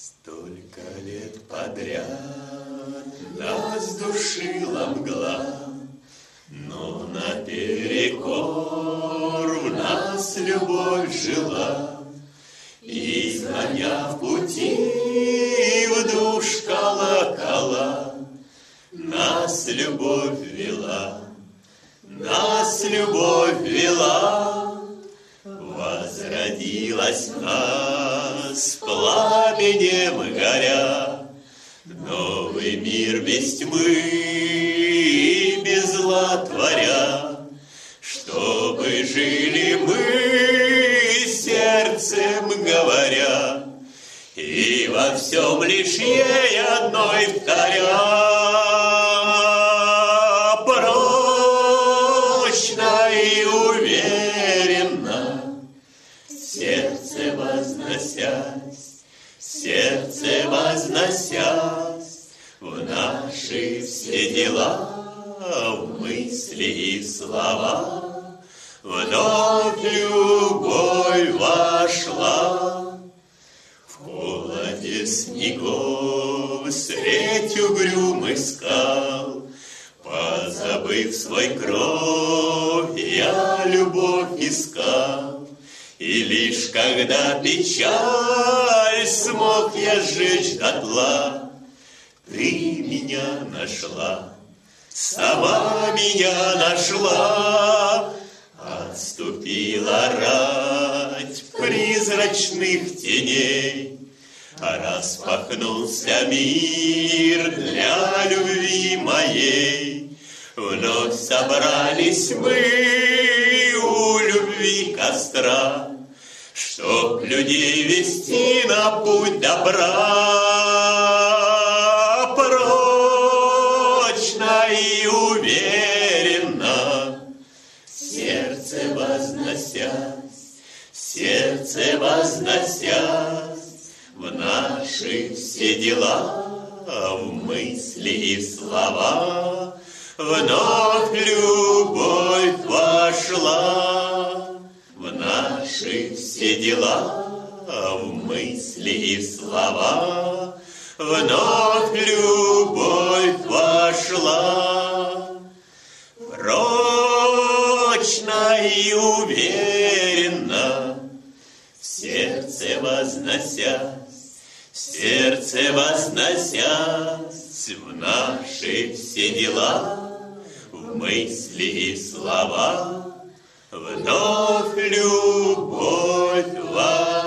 Столько лет подряд нас душила мгла, но наперекор в нас любовь жила. И звоня в пути в душ колокола, нас любовь вела, нас любовь вела. Возродилась в нас пламенем горя новый мир без тьмы и без зла творя, чтобы жили мы сердцем говоря, и во всем лишь ей одной вторя. Прочно и уверенно сердце возносясь в наши все дела, в мысли и слова, вновь любовь вошла. В холоде снегов средь угрюмых скал, позабыв свой кров, я любовь искал. И лишь когда печаль смог я сжечь дотла, ты меня нашла, сама меня нашла. Отступила рать призрачных теней, распахнулся мир для любви моей. Вновь собрались мы у любви костра, чтоб людей вести на путь добра. Прочно и уверенно сердце возносясь в наши все дела, в мысли и слова, вновь любовь вошла. В наши все дела, в мысли и слова, вновь любовь вошла. Прочно и уверенно сердце возносясь в наши все дела, в мысли и слова, вновь любовь ваша.